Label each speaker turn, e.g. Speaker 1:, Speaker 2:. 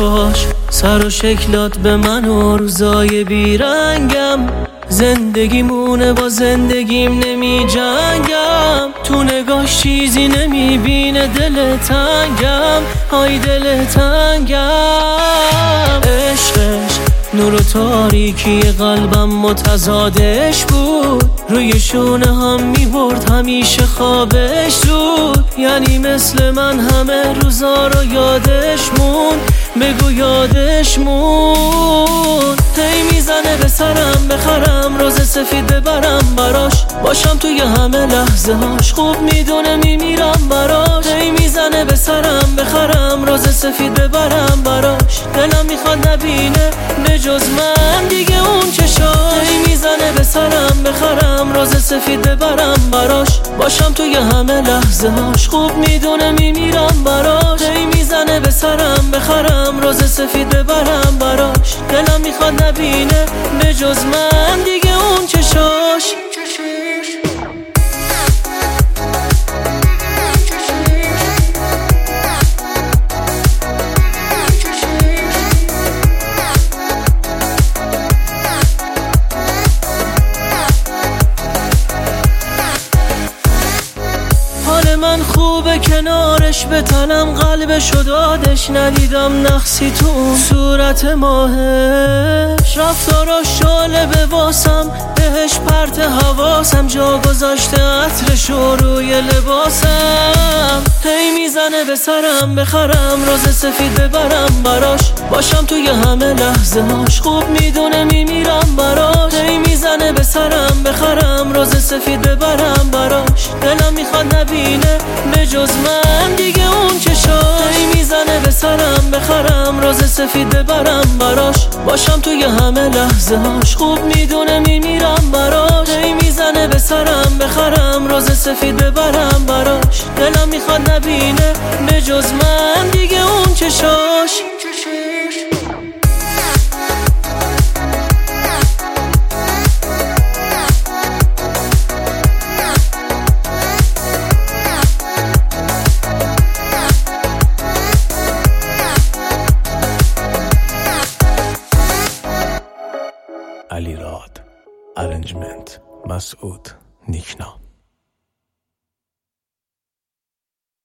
Speaker 1: حرفاش، سر و شکلات به من و روزای بیرنگم. زندگیمونه با زندگیم نمی جنگم، تو نگاش چیزی نمیبینه دل تنگم، های دل تنگم. عشقش نور و تاریکی قلبم متضادش بود، روی شونه هم میبرد همیشه خوابش زود. یعنی مثل من همه روزا رو یادش موند، بگو یادش موند. هی میزنه به سرم بخرم روز سفید ببرم براش، باشم توی همه لحظه هاش، خوب میدونه میمیرم براش. هی میزنه به سرم بخرم روز سفید ببرم براش، دلم میخواد نبینه بجز من دیگه اون چشاش. هی میزنه به سرم بخرم روز سفید ببرم براش، باشم توی همه لحظه هاش، خوب میدونه میمیرم براش. هی میزنه به سرم بخرم روز سفید ببرم براش، دلم میخواد نبینه بجز من دیگه اون چشاش. من خوبه کنارش بتنم، قلبشو دادش، ندیدم نقصی تو اون صورت ماهش. رفتاراش جالبه واسم، بهش پرت حواسم، جا گذاشته عطرشو روی لباسم. هی میزنه به سرم بخرم روز سفید ببرم براش، باشم توی همه لحظه هاش، خوب میدونه میمیرم براش. هی میزنه به سرم بخرم روز سفید ببرم براش، دلم میخواد نبینه بجز من دیگه اون چشاش. هی میزنه به سرم بخرم روز سفید ببرم براش، باشم توی همه لحظه هاش، خوب میدونه میمیرم براش. هی میزنه به سرم بخرم روز سفید ببرم براش، دلم میخواد نبینه بجز من دیگه اون چشاش.
Speaker 2: علی راد، ارنجمنت مسعود نیکنا.